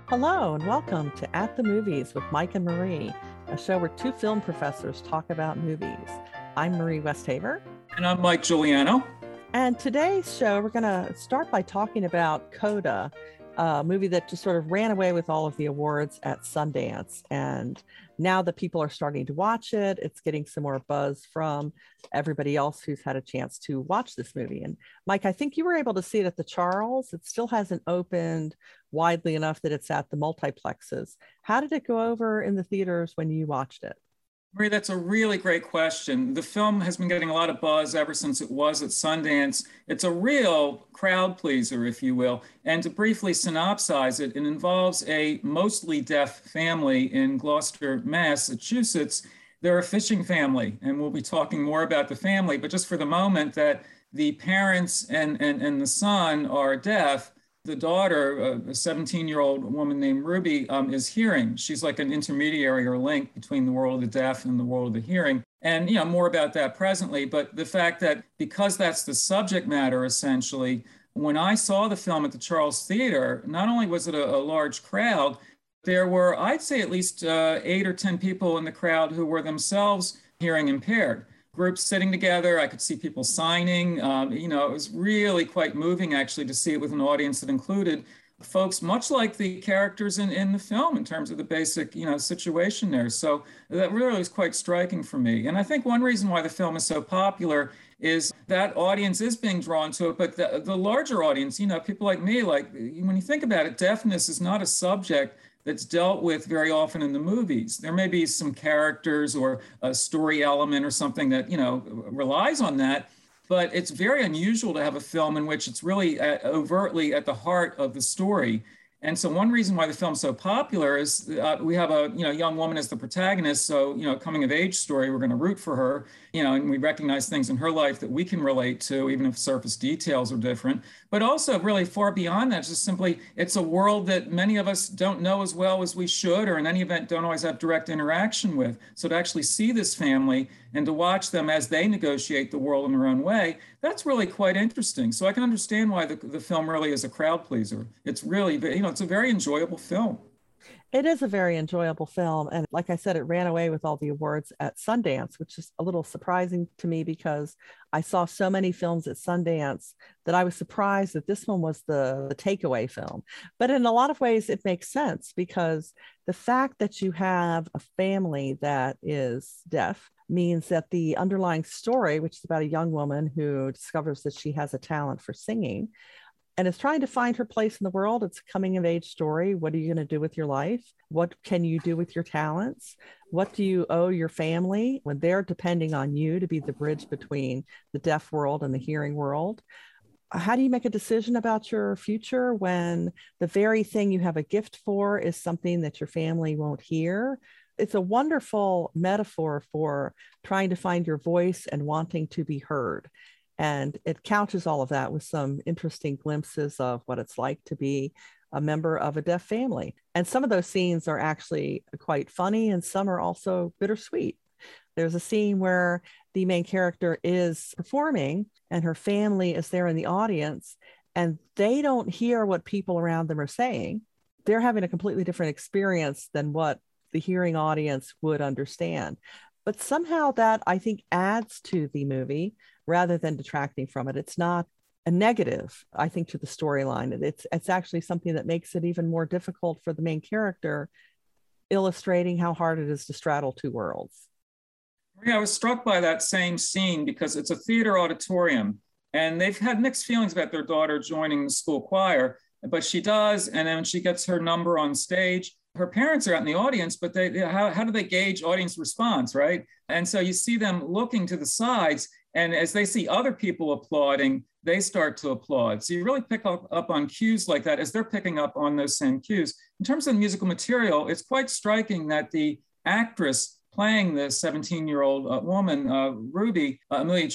Hello, and welcome to At the Movies with Mike and Marie, a show where two film professors talk about movies. I'm Marie Westhaver. And I'm Mike Giuliano. And today's show, we're going to start by talking about Coda, a movie that just sort of ran away with all of the awards at Sundance. And now that people are starting to watch it, it's getting some more buzz from everybody else who's had a chance to watch this movie. And Mike, I think you were able to see it at the Charles. It still hasn't opened widely enough that it's at the multiplexes. How did it go over in the theaters when you watched it? Marie, that's a really great question. The film has been getting a lot of buzz ever since it was at Sundance. It's a real crowd pleaser, if you will. And to briefly synopsize it, it involves a mostly deaf family in Gloucester, Massachusetts. They're a fishing family, and we'll be talking more about the family. But just for the moment, that the parents and the son are deaf. The daughter, a 17-year-old woman named Ruby, is hearing. She's like an intermediary or link between the world of the deaf and the world of the hearing. And, more about that presently. But the fact that because that's the subject matter, essentially, when I saw the film at the Charles Theater, not only was it a large crowd, there were, I'd say, at least 8 or 10 people in the crowd who were themselves hearing impaired. Groups sitting together. I could see people signing. It was really quite moving, actually, to see it with an audience that included folks much like the characters in the film in terms of the basic, situation there. So that really was quite striking for me. And I think one reason why the film is so popular is that audience is being drawn to it, but the larger audience, people like me, like when you think about it, deafness is not a subject that's dealt with very often in the movies. There may be some characters or a story element or something that, relies on that, but it's very unusual to have a film in which it's really overtly at the heart of the story. And so one reason why the film's so popular is we have a young woman as the protagonist. So, coming of age story, we're going to root for her, and we recognize things in her life that we can relate to, even if surface details are different. But also really far beyond that, just simply it's a world that many of us don't know as well as we should, or in any event, don't always have direct interaction with. So to actually see this family and to watch them as they negotiate the world in their own way, that's really quite interesting. So I can understand why the film really is a crowd pleaser. It's really, it's a very enjoyable film. It is a very enjoyable film. And like I said, it ran away with all the awards at Sundance, which is a little surprising to me because I saw so many films at Sundance that I was surprised that this one was the takeaway film. But in a lot of ways, it makes sense because the fact that you have a family that is deaf means that the underlying story, which is about a young woman who discovers that she has a talent for singing, and is trying to find her place in the world. It's a coming of age story. What are you going to do with your life? What can you do with your talents? What do you owe your family when they're depending on you to be the bridge between the deaf world and the hearing world? How do you make a decision about your future when the very thing you have a gift for is something that your family won't hear? It's a wonderful metaphor for trying to find your voice and wanting to be heard. And it couches all of that with some interesting glimpses of what it's like to be a member of a deaf family. And some of those scenes are actually quite funny, and some are also bittersweet. There's a scene where the main character is performing and her family is there in the audience, and they don't hear what people around them are saying. They're having a completely different experience than what the hearing audience would understand. But somehow that, I think, adds to the movie rather than detracting from it. It's not a negative, I think, to the storyline. It's actually something that makes it even more difficult for the main character, illustrating how hard it is to straddle two worlds. Yeah, I was struck by that same scene because it's a theater auditorium, and they've had mixed feelings about their daughter joining the school choir, but she does, and then when she gets her number on stage, her parents are out in the audience, but how do they gauge audience response, right? And so you see them looking to the sides, and as they see other people applauding, they start to applaud. So you really pick up on cues like that as they're picking up on those same cues. In terms of the musical material, it's quite striking that the actress playing the 17-year-old woman, Ruby, Emilia Jones,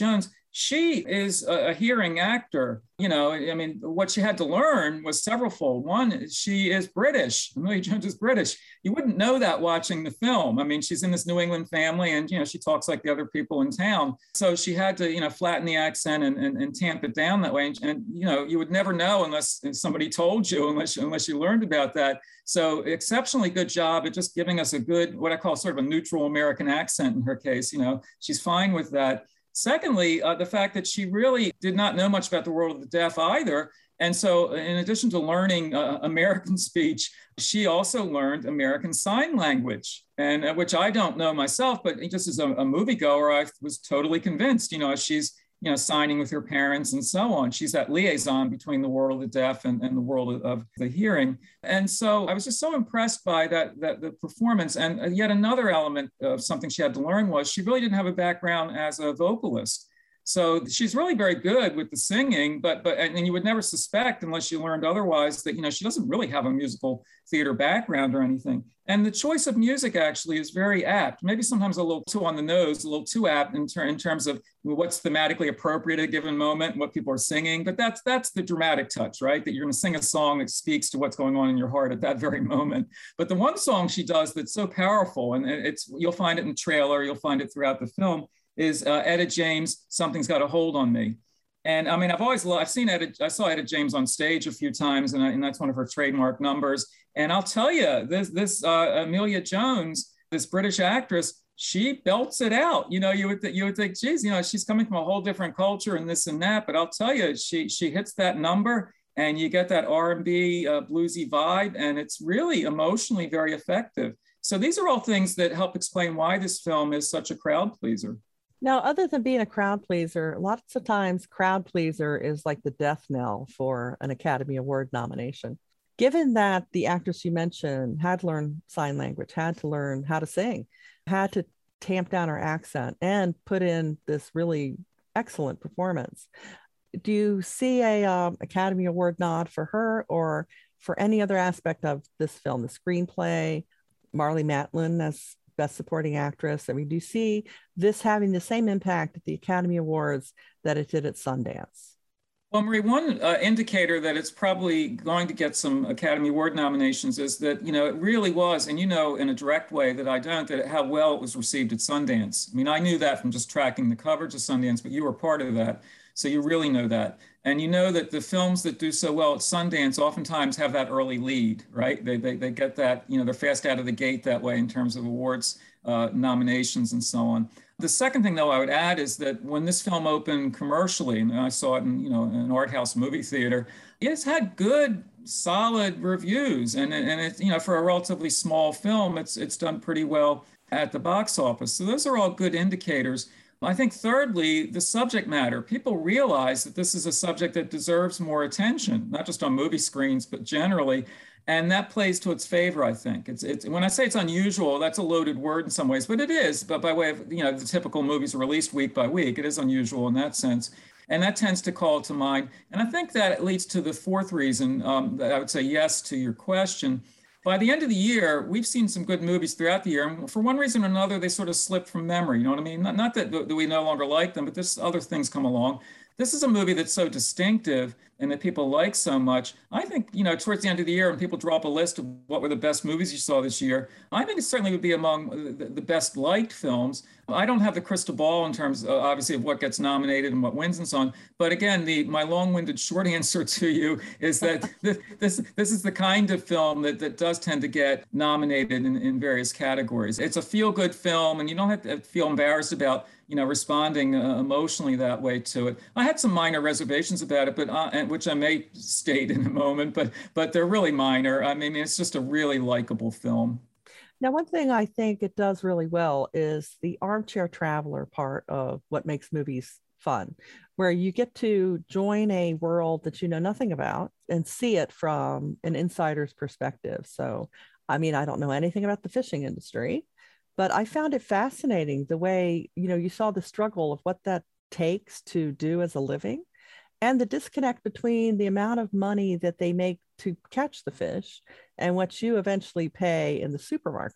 she is a hearing actor. You know, I mean, what she had to learn was severalfold. One, she is British. Amelia Jones is British. You wouldn't know that watching the film. I mean, she's in this New England family and, you know, she talks like the other people in town. So she had to, you know, flatten the accent and tamp it down that way. And, you know, you would never know unless somebody told you, unless you learned about that. So exceptionally good job at just giving us a good, what I call sort of a neutral American accent in her case. You know, she's fine with that. Secondly, the fact that she really did not know much about the world of the deaf either. And so in addition to learning American speech, she also learned American Sign Language, and which I don't know myself, but just as a moviegoer, I was totally convinced, you know, she's, you know, signing with her parents and so on. She's that liaison between the world of the deaf and the world of the hearing. And so I was just so impressed by that the performance. And yet another element of something she had to learn was she really didn't have a background as a vocalist. So she's really very good with the singing, but and you would never suspect unless you learned otherwise that, you know, she doesn't really have a musical theater background or anything. And the choice of music actually is very apt, maybe sometimes a little too on the nose, a little too apt in terms of what's thematically appropriate at a given moment, what people are singing. But that's the dramatic touch, right? That you're going to sing a song that speaks to what's going on in your heart at that very moment. But the one song she does that's so powerful, and you'll find it in the trailer, you'll find it throughout the film, is Etta James, Something's Got a Hold on Me. And I mean, I saw Etta James on stage a few times, and that's one of her trademark numbers. And I'll tell you, this Amelia Jones, this British actress, she belts it out. You know, you would think, geez, you know, she's coming from a whole different culture and this and that. But I'll tell you, she hits that number, and you get that R&B bluesy vibe, and it's really emotionally very effective. So these are all things that help explain why this film is such a crowd pleaser. Now, other than being a crowd pleaser, lots of times crowd pleaser is like the death knell for an Academy Award nomination. Given that the actress you mentioned had learned sign language, had to learn how to sing, had to tamp down her accent and put in this really excellent performance, do you see a Academy Award nod for her or for any other aspect of this film, the screenplay, Marlee Matlin as Best Supporting Actress? I mean, do you see this having the same impact at the Academy Awards that it did at Sundance? Well, Marie, one indicator that it's probably going to get some Academy Award nominations is that, you know, it really was, and you know in a direct way that I don't, that how well it was received at Sundance. I mean, I knew that from just tracking the coverage of Sundance, but you were part of that. So you really know that. And you know that the films that do so well at Sundance oftentimes have that early lead, right? They get that, you know, they're fast out of the gate that way in terms of awards, nominations, and so on. The second thing, though, I would add is that when this film opened commercially, and I saw it in, you know, an art house movie theater, it's had good, solid reviews. And it's, you know, for a relatively small film, it's done pretty well at the box office. So those are all good indicators. I think thirdly, the subject matter. People realize that this is a subject that deserves more attention, not just on movie screens, but generally. And that plays to its favor, I think. It's when I say it's unusual, that's a loaded word in some ways, but it is. But by way of, you know, the typical movies are released week by week, it is unusual in that sense. And that tends to call to mind. And I think that leads to the fourth reason that I would say yes to your question. By the end of the year, we've seen some good movies throughout the year. And for one reason or another, they sort of slip from memory. You know what I mean? Not that we no longer like them, but there's other things come along. This is a movie that's so distinctive and that people like so much. I think, you know, towards the end of the year, when people draw up a list of what were the best movies you saw this year, I think it certainly would be among the best liked films. I don't have the crystal ball in terms, obviously, of what gets nominated and what wins and so on. But again, my long-winded short answer to you is that this is the kind of film that does tend to get nominated in various categories. It's a feel-good film, and you don't have to feel embarrassed about, you know, responding emotionally that way to it. I had some minor reservations about it, but which I may state in a moment, but they're really minor. I mean, it's just a really likable film. Now, one thing I think it does really well is the armchair traveler part of what makes movies fun, where you get to join a world that you know nothing about and see it from an insider's perspective. So, I mean, I don't know anything about the fishing industry, but I found it fascinating the way, you know, you saw the struggle of what that takes to do as a living and the disconnect between the amount of money that they make to catch the fish and what you eventually pay in the supermarket.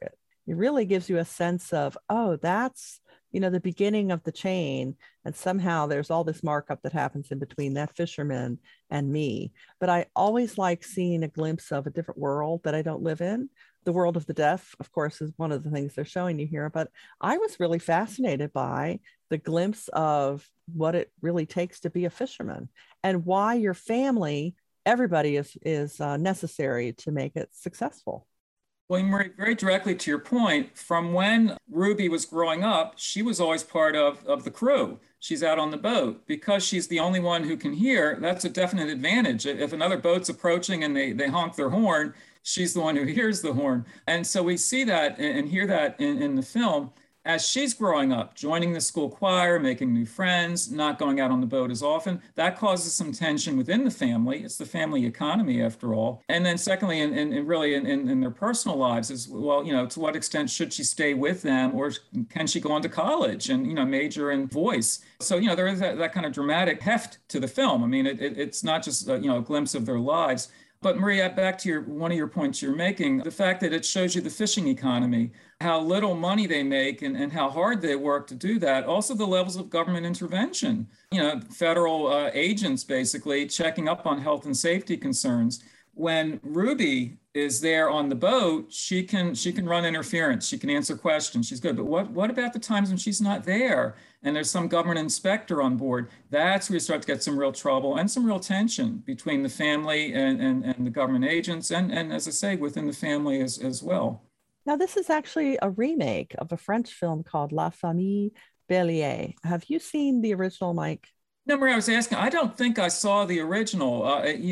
It really gives you a sense of, oh, that's, the beginning of the chain. And somehow there's all this markup that happens in between that fisherman and me. But I always like seeing a glimpse of a different world that I don't live in. The world of the deaf, of course, is one of the things they're showing you here. But I was really fascinated by the glimpse of what it really takes to be a fisherman and why your family, everybody is necessary to make it successful. Well, Marie, very directly to your point, from when Ruby was growing up, she was always part of the crew. She's out on the boat. Because she's the only one who can hear, that's a definite advantage. If another boat's approaching and they honk their horn, she's the one who hears the horn. And so we see that and hear that in the film. As she's growing up, joining the school choir, making new friends, not going out on the boat as often, that causes some tension within the family. It's the family economy, after all. And then secondly, really in their personal lives is, well, to what extent should she stay with them, or can she go on to college and, major in voice? So, there is that kind of dramatic heft to the film. I mean, it's not just, a glimpse of their lives. But Maria, back to one of your points you're making, the fact that it shows you the fishing economy, how little money they make and how hard they work to do that. Also the levels of government intervention, federal agents basically checking up on health and safety concerns. When Ruby is there on the boat, she can run interference. She can answer questions. She's good. But what about the times when she's not there and there's some government inspector on board? That's where you start to get some real trouble and some real tension between the family and the government agents and as I say, within the family as well. Now, this is actually a remake of a French film called La Famille Bélier. Have you seen the original, Mike? No, Maria, I was asking, I don't think I saw the original,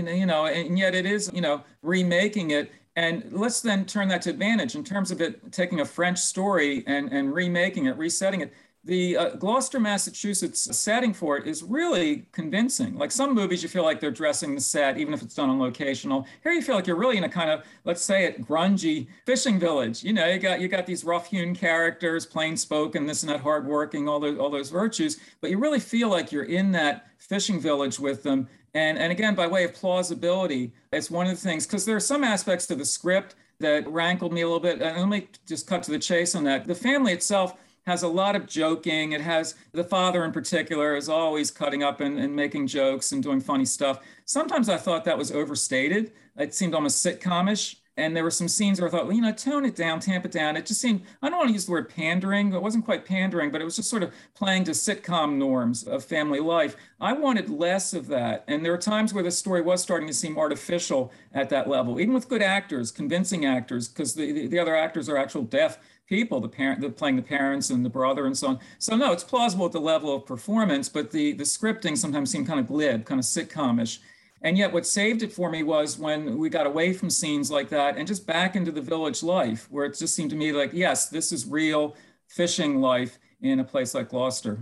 and yet it is, remaking it. And let's then turn that to advantage in terms of it taking a French story and remaking it, resetting it. The Gloucester, Massachusetts setting for it is really convincing. Like some movies, you feel like they're dressing the set, even if it's done on locational. Here, you feel like you're really in a kind of, let's say it, grungy fishing village. You got these rough-hewn characters, plain-spoken, this and that, hardworking, all those virtues. But you really feel like you're in that fishing village with them. And again, by way of plausibility, it's one of the things, because there are some aspects to the script that rankled me a little bit. And let me just cut to the chase on that. The family itself has a lot of joking. It has, the father in particular is always cutting up and making jokes and doing funny stuff. Sometimes I thought that was overstated. It seemed almost sitcomish. And there were some scenes where I thought, well, tone it down, tamp it down. It just seemed, I don't want to use the word pandering. It wasn't quite pandering, but it was just sort of playing to sitcom norms of family life. I wanted less of that. And there were times where the story was starting to seem artificial at that level, even with good actors, convincing actors, because the other actors are actual deaf people, they're playing the parents and the brother and so on. So no, it's plausible at the level of performance, but the scripting sometimes seemed kind of glib, kind of sitcomish. And yet what saved it for me was when we got away from scenes like that and just back into the village life, where it just seemed to me like, yes, this is real fishing life in a place like Gloucester.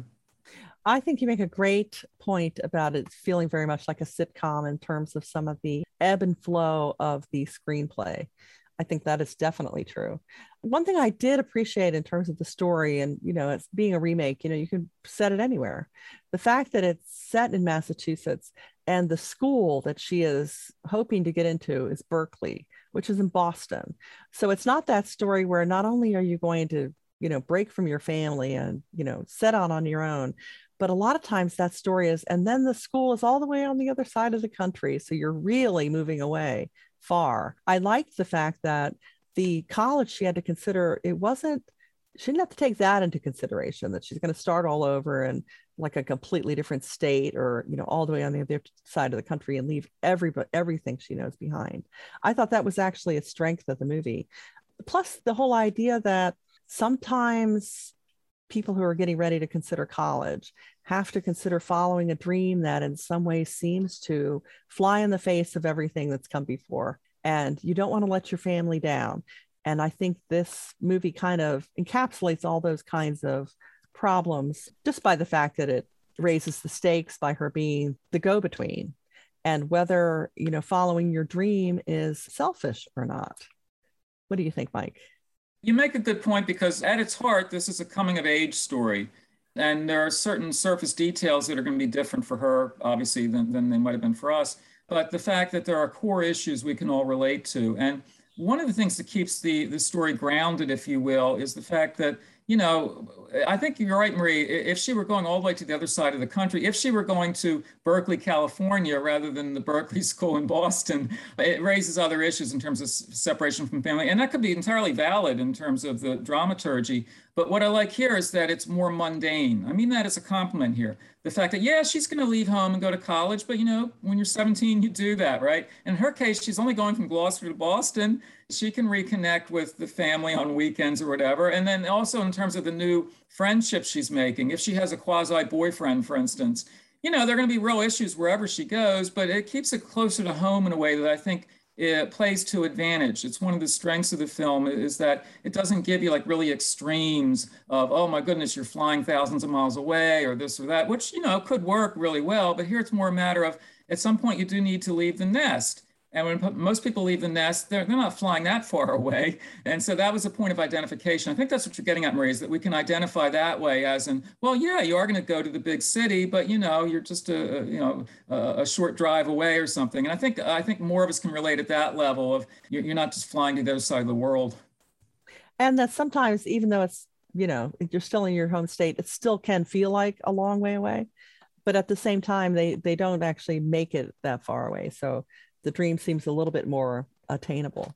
I think you make a great point about it feeling very much like a sitcom in terms of some of the ebb and flow of the screenplay. I think that is definitely true. One thing I did appreciate in terms of the story, and it's being a remake, you can set it anywhere. The fact that it's set in Massachusetts and the school that she is hoping to get into is Berkeley, which is in Boston. So it's not that story where not only are you going to, break from your family and, set out on your own, but a lot of times that story is, and then the school is all the way on the other side of the country. So you're really moving away far. I liked the fact that the college she had to consider, she didn't have to take that into consideration, that she's going to start all over in like a completely different state or, all the way on the other side of the country and leave everything she knows behind. I thought that was actually a strength of the movie. Plus the whole idea that sometimes people who are getting ready to consider college have to consider following a dream that in some way seems to fly in the face of everything that's come before. And you don't want to let your family down. And I think this movie kind of encapsulates all those kinds of problems just by the fact that it raises the stakes by her being the go-between and whether, following your dream is selfish or not. What do you think, Mike? You make a good point, because at its heart, this is a coming of age story. And there are certain surface details that are going to be different for her, obviously, than they might have been for us. But the fact that there are core issues we can all relate to. And one of the things that keeps the story grounded, if you will, is the fact that, you know, I think you're right, Marie. If she were going all the way to the other side of the country, if she were going to Berkeley, California, rather than the Berkeley School in Boston, it raises other issues in terms of separation from family. And that could be entirely valid in terms of the dramaturgy. But what I like here is that it's more mundane. I mean that as a compliment here. The fact that, yeah, she's going to leave home and go to college, but, you know, when you're 17, you do that, right? In her case, she's only going from Gloucester to Boston. She can reconnect with the family on weekends or whatever. And then also in terms of the new friendships she's making, if she has a quasi boyfriend, for instance, you know, there are going to be real issues wherever she goes, but it keeps it closer to home in a way that I think it plays to advantage. It's one of the strengths of the film is that it doesn't give you like really extremes of, oh my goodness, you're flying thousands of miles away or this or that, which, you know, could work really well. But here it's more a matter of at some point you do need to leave the nest. And when most people leave the nest, they're not flying that far away. And so that was a point of identification. I think that's what you're getting at, Marie, is that we can identify that way as in, well, yeah, you are going to go to the big city, but, you know, you're just a short drive away or something. And I think more of us can relate at that level of you're not just flying to the other side of the world. And that sometimes, even though it's, you know, you're still in your home state, it still can feel like a long way away. But at the same time, they don't actually make it that far away. So the dream seems a little bit more attainable.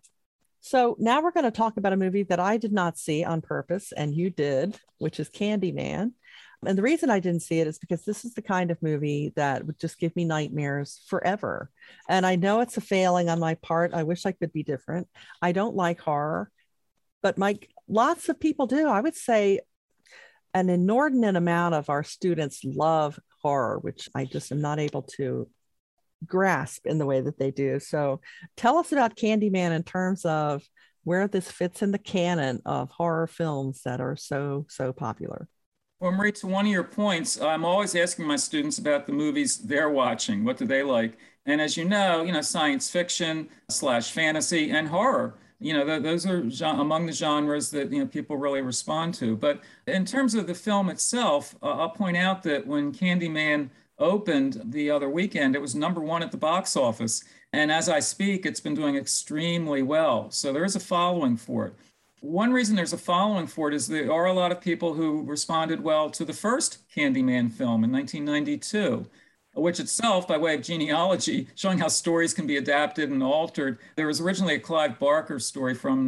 So now we're going to talk about a movie that I did not see on purpose, and you did, which is Candyman. And the reason I didn't see it is because this is the kind of movie that would just give me nightmares forever. And I know it's a failing on my part. I wish I could be different. I don't like horror, but lots of people do. I would say an inordinate amount of our students love horror, which I just am not able to grasp in the way that they do. So tell us about Candyman in terms of where this fits in the canon of horror films that are so popular. Well, Marie, to one of your points, I'm always asking my students about the movies they're watching. What do they like? And as you know, science fiction / fantasy and horror, those are among the genres that, people really respond to. But in terms of the film itself, I'll point out that when Candyman opened the other weekend, it was #1 at the box office. And as I speak, it's been doing extremely well. So there is a following for it. One reason there's a following for it is there are a lot of people who responded well to the first Candyman film in 1992, which itself, by way of genealogy, showing how stories can be adapted and altered. There was originally a Clive Barker story from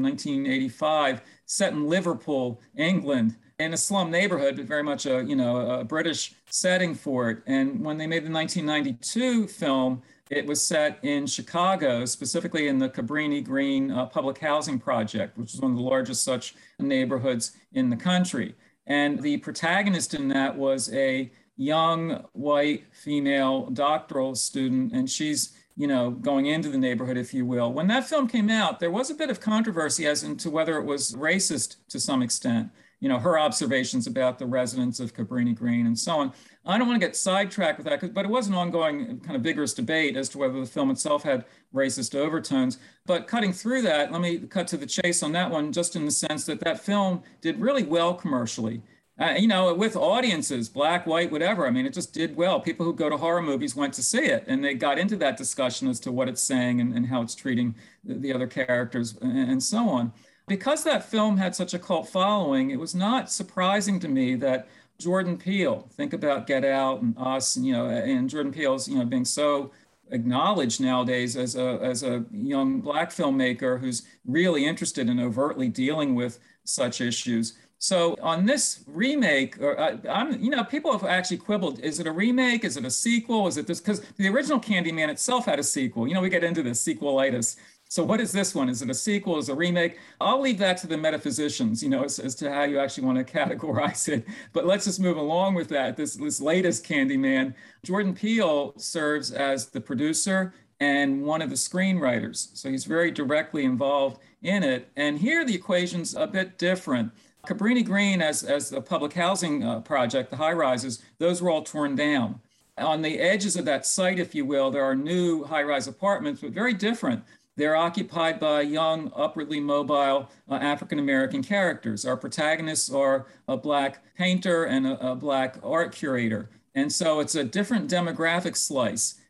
1985 set in Liverpool, England, in a slum neighborhood, but very much a British setting for it. And when they made the 1992 film, it was set in Chicago, specifically in the Cabrini Green Public Housing Project, which is one of the largest such neighborhoods in the country. And the protagonist in that was a young white female doctoral student, and she's going into the neighborhood, if you will. When that film came out, there was a bit of controversy as to whether it was racist to some extent. Her observations about the residents of Cabrini Green and so on. I don't want to get sidetracked with that, but it was an ongoing kind of vigorous debate as to whether the film itself had racist overtones. But cutting through that, let me cut to the chase on that one, just in the sense that that film did really well commercially. With audiences, black, white, whatever. I mean, it just did well. People who go to horror movies went to see it, and they got into that discussion as to what it's saying and how it's treating the other characters and so on. Because that film had such a cult following, it was not surprising to me that Jordan Peele, think about Get Out and Us, and Jordan Peele's, being so acknowledged nowadays as a young black filmmaker who's really interested in overtly dealing with such issues. So on this remake, people have actually quibbled. Is it a remake? Is it a sequel? Is it this? Because the original Candyman itself had a sequel. We get into this sequelitis. So what is this one? Is it a sequel? Is it a remake? I'll leave that to the metaphysicians, as to how you actually want to categorize it. But let's just move along with that. This latest Candyman, Jordan Peele serves as the producer and one of the screenwriters. So he's very directly involved in it. And here the equation's a bit different. Cabrini Green, as a public housing project, the high-rises, those were all torn down. On the edges of that site, if you will, there are new high-rise apartments, but very different. They're occupied by young, upwardly mobile African-American characters. Our protagonists are a black painter and a black art curator. And so it's a different demographic slice.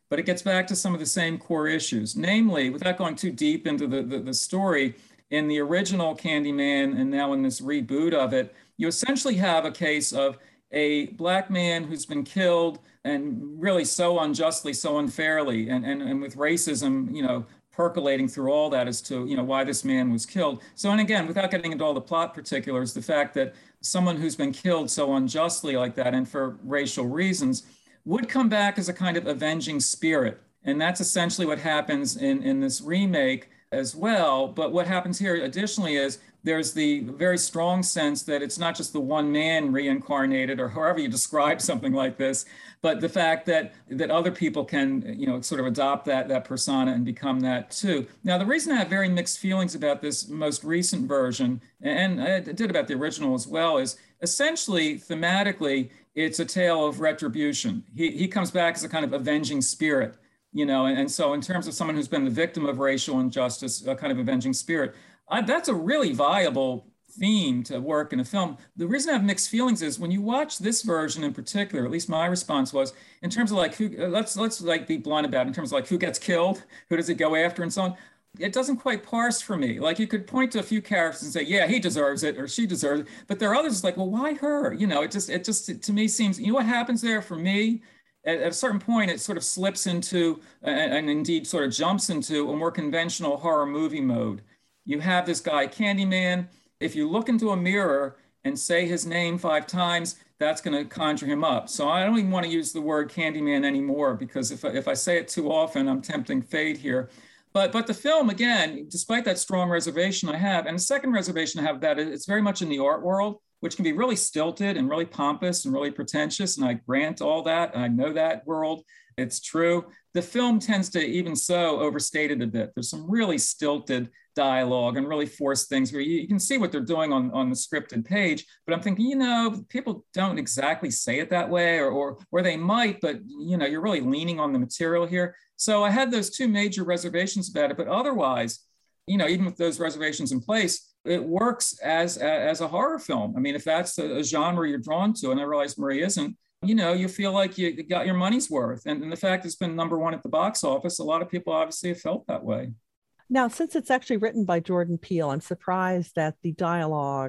but it gets back to some of the same core issues. Namely, without going too deep into the story, in the original Candyman and now in this reboot of it, you essentially have a case of a Black man who's been killed, and really so unjustly, so unfairly, and with racism, percolating through all that as to, why this man was killed. So, and again, without getting into all the plot particulars, the fact that someone who's been killed so unjustly like that and for racial reasons would come back as a kind of avenging spirit. And that's essentially what happens in this remake as well. But what happens here additionally is there's the very strong sense that it's not just the one man reincarnated, or however you describe something like this, but the fact that other people can, sort of adopt that persona and become that too. Now, the reason I have very mixed feelings about this most recent version, and I did about the original as well, is essentially thematically, it's a tale of retribution. He comes back as a kind of avenging spirit. And so in terms of someone who's been the victim of racial injustice, a kind of avenging spirit, that's a really viable theme to work in a film. The reason I have mixed feelings is when you watch this version in particular, at least my response was, in terms of like who, let's like be blunt about it, in terms of like who gets killed, who does it go after, and so on. It doesn't quite parse for me. Like you could point to a few characters and say, yeah, he deserves it or she deserves it. But there are others like, well, why her? It just to me seems, what happens there for me? At a certain point, it sort of slips into, and indeed sort of jumps into a more conventional horror movie mode. You have this guy, Candyman. If you look into a mirror and say his name 5 times, that's going to conjure him up. So I don't even want to use the word Candyman anymore, because if I say it too often, I'm tempting fate here. But the film, again, despite that strong reservation I have, and the second reservation I have, that it's very much in the art world, which can be really stilted and really pompous and really pretentious. And I grant all that. And I know that world. It's true. The film tends to even so overstate it a bit. There's some really stilted dialogue and really forced things where you can see what they're doing on the scripted page. But I'm thinking, people don't exactly say it that way, or they might, but you're really leaning on the material here. So I had those 2 major reservations about it. But otherwise, even with those reservations in place, it works as a horror film. I mean, if that's a genre you're drawn to, and I realize Marie isn't, you feel like you got your money's worth. And the fact it's been #1 at the box office, a lot of people obviously have felt that way. Now, since it's actually written by Jordan Peele, I'm surprised that the dialogue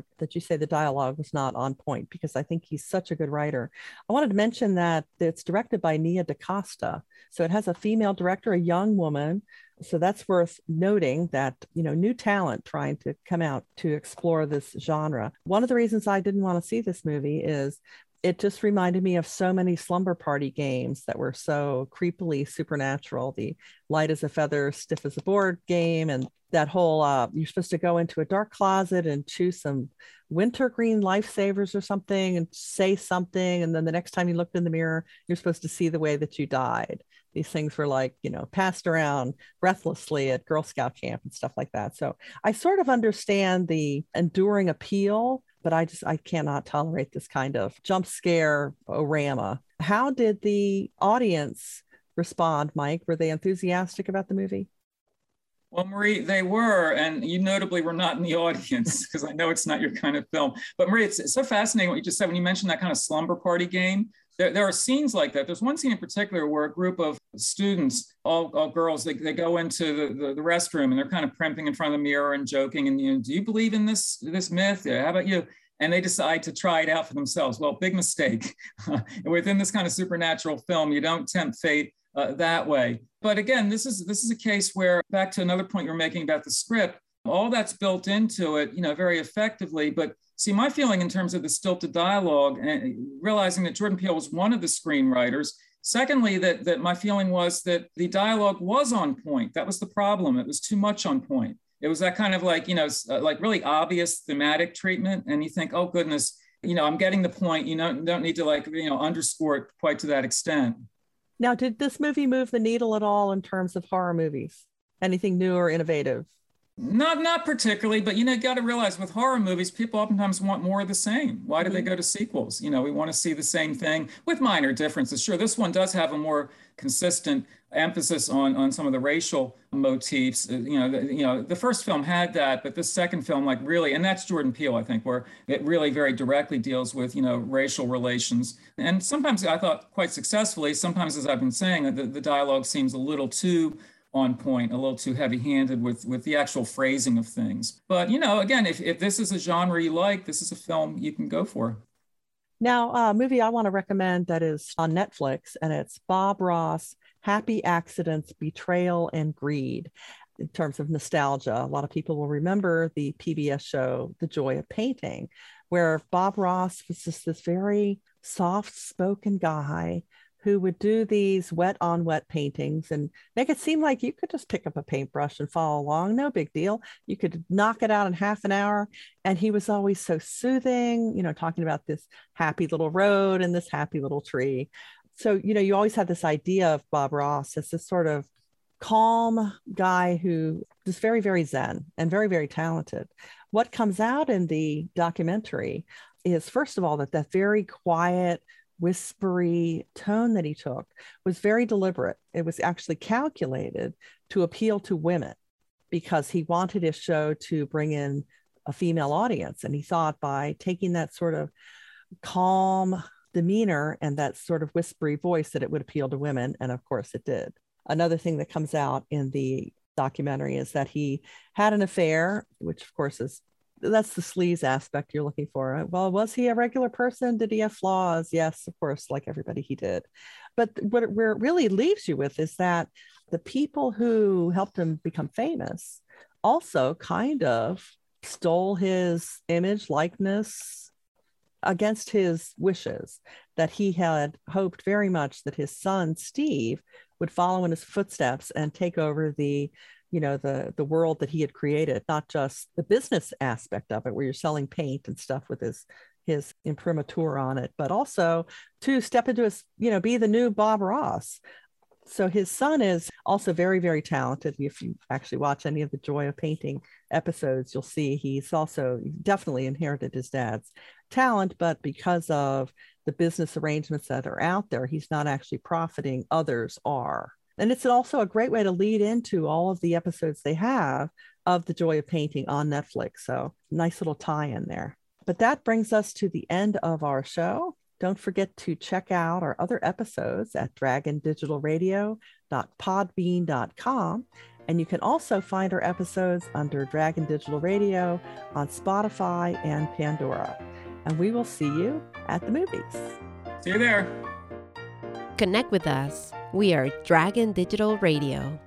was not on point, because I think he's such a good writer. I wanted to mention that it's directed by Nia DaCosta. So it has a female director, a young woman. So that's worth noting, that, new talent trying to come out to explore this genre. One of the reasons I didn't want to see this movie is it just reminded me of so many slumber party games that were so creepily supernatural. The light as a feather, stiff as a board game, and that whole you're supposed to go into a dark closet and choose some wintergreen lifesavers or something and say something, and then the next time you looked in the mirror, you're supposed to see the way that you died. These things were like, passed around breathlessly at Girl Scout camp and stuff like that. So I sort of understand the enduring appeal, but I cannot tolerate this kind of jump scare orama. How did the audience respond, Mike? Were they enthusiastic about the movie? Well, Marie, they were, and you notably were not in the audience, because I know it's not your kind of film. But Marie, it's so fascinating what you just said when you mentioned that kind of slumber party game. There are scenes like that. There's one scene in particular where a group of students, all girls, they go into the restroom, and they're kind of primping in front of the mirror and joking. And, do you believe in this myth? Yeah, how about you? And they decide to try it out for themselves. Well, big mistake. Within this kind of supernatural film, you don't tempt fate that way. But again, this is a case where, back to another point you were making about the script, all that's built into it, very effectively. But see, my feeling in terms of the stilted dialogue, and realizing that Jordan Peele was one of the screenwriters. Secondly, that my feeling was that the dialogue was on point. That was the problem. It was too much on point. It was that kind of like, like really obvious thematic treatment. And you think, oh, goodness, I'm getting the point. You don't need to underscore it quite to that extent. Now, did this movie move the needle at all in terms of horror movies? Anything new or innovative? Not particularly, but you got to realize with horror movies, people oftentimes want more of the same. Why do they go to sequels? We want to see the same thing with minor differences. Sure, this one does have a more consistent emphasis on some of the racial motifs. The first film had that, but the second film, like really, and that's Jordan Peele, I think, where it really very directly deals with, racial relations. And sometimes I thought quite successfully, sometimes, as I've been saying, the dialogue seems a little too on point, a little too heavy-handed with the actual phrasing of things. But, again, if this is a genre you like, this is a film you can go for. Now, a movie I want to recommend that is on Netflix, and it's Bob Ross, Happy Accidents, Betrayal, and Greed. In terms of nostalgia, a lot of people will remember the PBS show, The Joy of Painting, where Bob Ross was just this very soft-spoken guy who would do these wet on wet paintings and make it seem like you could just pick up a paintbrush and follow along. No big deal. You could knock it out in half an hour. And he was always so soothing, talking about this happy little road and this happy little tree. So, you always had this idea of Bob Ross as this sort of calm guy who is very, very zen and very, very talented. What comes out in the documentary is, first of all, that very quiet, whispery tone that he took was very deliberate. It was actually calculated to appeal to women because he wanted his show to bring in a female audience. And he thought by taking that sort of calm demeanor and that sort of whispery voice that it would appeal to women. And of course it did. Another thing that comes out in the documentary is that he had an affair, which of course that's the sleaze aspect you're looking for. Well, was he a regular person? Did he have flaws? Yes, of course, like everybody, he did. But where it really leaves you with is that the people who helped him become famous also kind of stole his image, likeness against his wishes, that he had hoped very much that his son, Steve, would follow in his footsteps and take over the world that he had created, not just the business aspect of it, where you're selling paint and stuff with his imprimatur on it, but also to step into his, be the new Bob Ross. So his son is also very, very talented. If you actually watch any of the Joy of Painting episodes, you'll see he's also definitely inherited his dad's talent, but because of the business arrangements that are out there, he's not actually profiting, others are. And it's also a great way to lead into all of the episodes they have of The Joy of Painting on Netflix. So nice little tie-in there. But that brings us to the end of our show. Don't forget to check out our other episodes at dragondigitalradio.podbean.com. And you can also find our episodes under Dragon Digital Radio on Spotify and Pandora. And we will see you at the movies. See you there. Connect with us. We are Dragon Digital Radio.